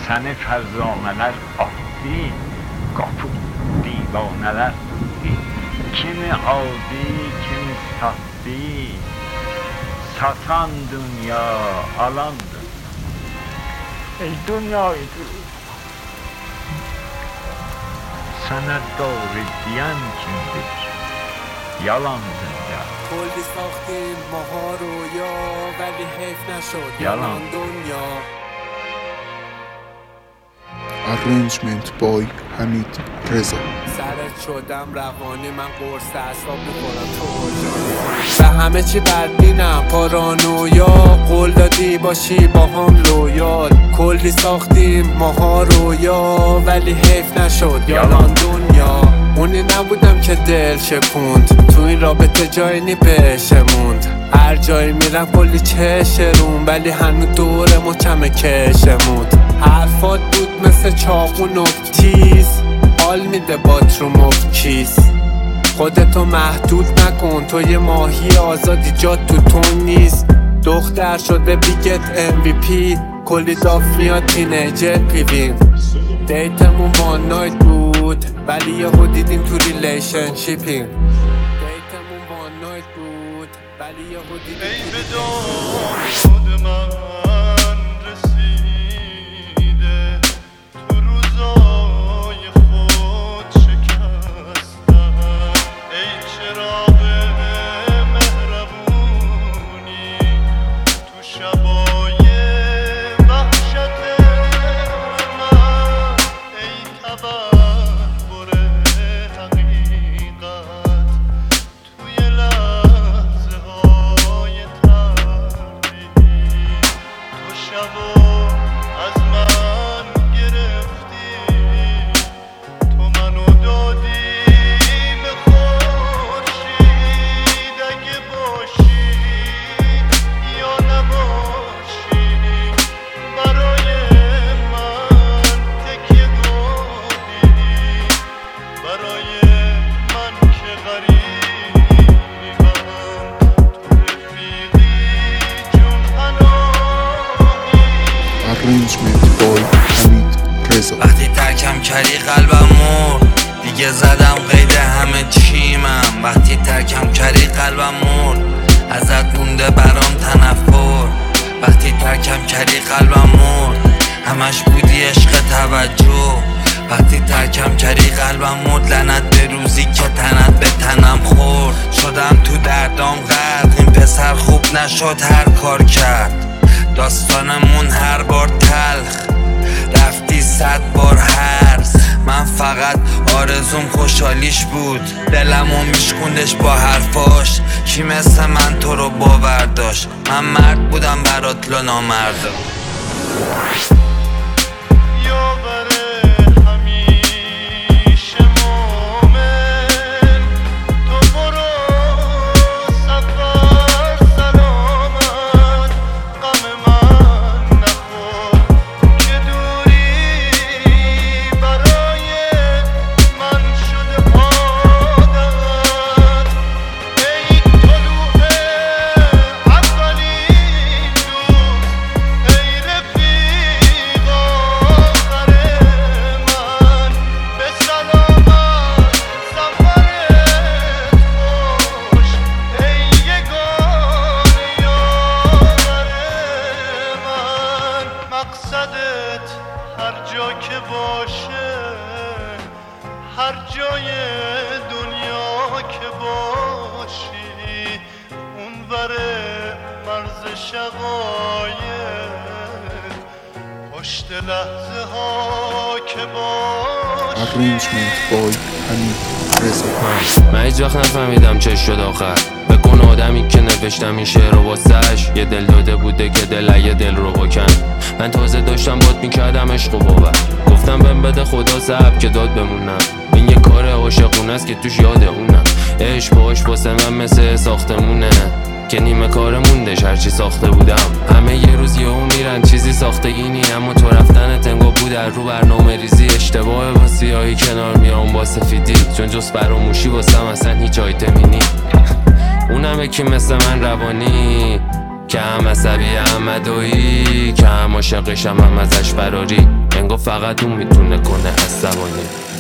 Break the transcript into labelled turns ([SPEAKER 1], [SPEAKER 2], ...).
[SPEAKER 1] Səni fərzanələr atdı, qapıb divanələr tutdu. Kimi aldı, kimi satdı, satan dünya, alan dünya. Ey dünyaydı, sənə doğru deyən kimdir? Yalan dünya.
[SPEAKER 2] کلی ساختیم ماها رویا ولی حیف نشد
[SPEAKER 1] یالان
[SPEAKER 2] دنیا.
[SPEAKER 3] Arrangement by حمید رضا.
[SPEAKER 2] سرت شدم روانی من قرص اعصاب میخورم تو کجا. به همه چی بدبینم پارانویا، قول دادی باشی با هم لویال. کلی ساختیم ماها رویا ولی حیف نشد یالان دنیا. اونی نبودم که دل شکوند، تو این رابطه جایی نی بشه موند. هر جایی میرم کلی چشه روم ولی هنو دور ما کمه کشه موند. حرفات بود مثل چاقون و تیز، حال میده بات رو مفت کیس. خودتو محدود نکن، تو یه ماهی آزادی جات تو تون نیست. دختر شده بیگت MVP، کلی داف میاد تینیجر پیوین. دیتمون وان نایت بود ولی یهو دیدیم تو ریلیشنشیپیم. دیتمون وان نایت بود ولی یهو دیدیم
[SPEAKER 4] ای به داد من رسیده، تو روزای خود شکستم. ای چراغ مهربونی تو شبای وحشت من. ای تبربر حقیقت توی لحظه های تردید. تو شبو از من گرفتی، تو منو دادی به خورشید. اگه باشی یا نباشی برای من تکیه گاهی، برای من که غریبم تو رفیقی جون پناهی.
[SPEAKER 3] Arrangement by حمید رضا.
[SPEAKER 5] وقتی ترکم کردی قلبم مرد، دیگه زدم قید همه چیمم. وقتی ترکم کردی قلبم مرد، ازت مونده برام تنفر. وقتی ترکم کردی قلبم مرد، همش بودی عشق توجه. وقتی ترکم کردی قلبم مرد، لعنت به روزی که تنت به تنم خورد. شدم تو دردام غرق، این پسر خوب نشد هر کار کرد. داستانمون هر بار تلخ، رفتی 100 بار هرز. من فقط آرزوم خوشحالیش بود، دلمو میشکوندش با حرفاش. کی مثل من تو رو باور داشت؟ من مرد بودم برات لو نامردا.
[SPEAKER 4] یاور همیشه مومن، تو برو سفر سلامت. غم من نخور که دوری برای من شده عادت. ای طلوع اولین روز، ای رفیق آخر من. به سلامت سفرت خوش، ای یگانه یاور من. مقصدت هر جا که باشه، هر جای دنیا که باشی، اونور مرز شقایق، پشت لحظه ها که باشی.
[SPEAKER 3] Arrangement by حمید رضا.
[SPEAKER 6] من هیچ وقت نفهمیدم چه شد آخر. بکن آدمی که نوشتم این شعر رو واسش، یه دل داده بوده که دل یه دل رو بکن. من تازه داشتم باد میکردم عشق و باور، گفتم بهم بده خدا صبر که داد بمونم. این یه کار عاشقونه است که توش یاد اونم. عشق باش واسه من مثل ساختمونه که نیمه کار موندش هرچی ساخته بودم. همه یه روز یهو میرن چیزی ساختگی نی، اما تو رفتن تنگو بود در رو برنامه ریزی. اشتباه با سیاهی کنار میام با سفیدی، چون جز فراموشی واسم اصلا هیچ آیتمی نی. اونم یکی مثل من روانی، که هم عصبی هم مدعی، که هم عاشقشم هم ازش فراری، انگار فقط اون میتونه کنه عصبانی.